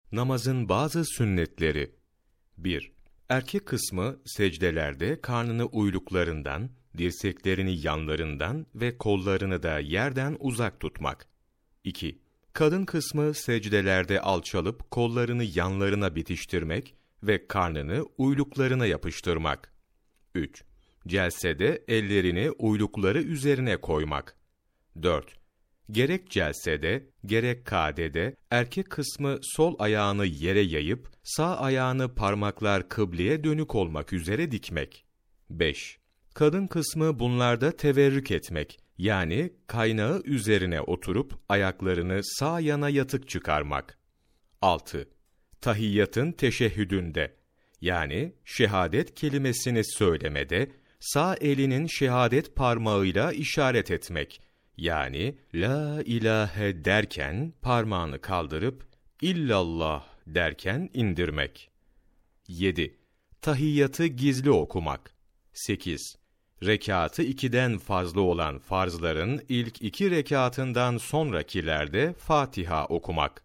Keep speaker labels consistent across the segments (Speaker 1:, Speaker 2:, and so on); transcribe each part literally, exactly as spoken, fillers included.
Speaker 1: Namazın bazı sünnetleri. bir. Erkek kısmı secdelerde karnını uyluklarından, dirseklerini yanlarından ve kollarını da yerden uzak tutmak. iki. Kadın kısmı secdelerde alçalıp kollarını yanlarına bitiştirmek ve karnını uyluklarına yapıştırmak. üç. Celsede ellerini uylukları üzerine koymak. dört. Gerek celsede, gerek kâdede erkek kısmı sol ayağını yere yayıp sağ ayağını parmaklar kıbleye dönük olmak üzere dikmek. beş. Kadın kısmı bunlarda teverrük etmek, yani kaynağı üzerine oturup ayaklarını sağ yana yatık çıkarmak. altı. Tahiyyatın teşehhüdünde, yani şehadet kelimesini söylemede sağ elinin şehadet parmağıyla işaret etmek, yani la ilahe derken parmağını kaldırıp illallah derken indirmek. yedi. Tahiyyatı gizli okumak. sekiz. Rekâtı ikiden fazla olan farzların ilk iki rekâtından sonrakilerde Fatiha okumak.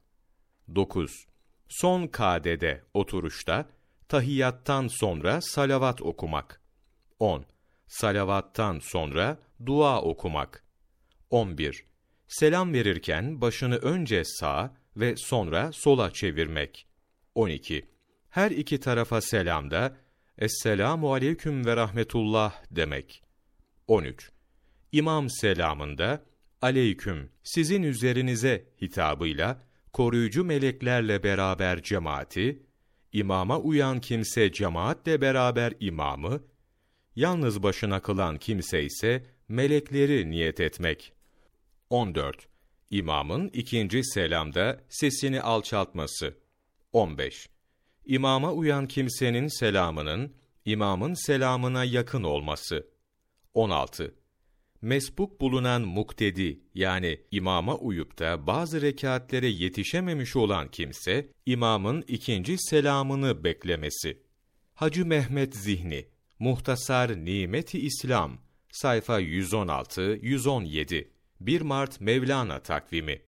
Speaker 1: dokuz. Son kâdede oturuşta tahiyyattan sonra salavat okumak. on. Salavattan sonra dua okumak. on bir. Selam verirken başını önce sağa ve sonra sola çevirmek. on iki. Her iki tarafa selamda Esselamu aleyküm ve rahmetullah demek. on üç. İmam selamında aleyküm sizin üzerinize hitabıyla koruyucu meleklerle beraber cemaati, imama uyan kimse cemaatle beraber imamı, yalnız başına kılan kimse ise melekleri niyet etmek. on dört. İmamın ikinci selamda sesini alçaltması. on beş. İmama uyan kimsenin selamının, imamın selamına yakın olması. on altı. Mesbuk bulunan muktedi, yani imama uyup da bazı rekatlere yetişememiş olan kimse, imamın ikinci selamını beklemesi. Hacı Mehmet Zihni, Muhtasar Nimet-i İslam, sayfa yüz on altı yüz on yedi, bir Mart Mevlana takvimi.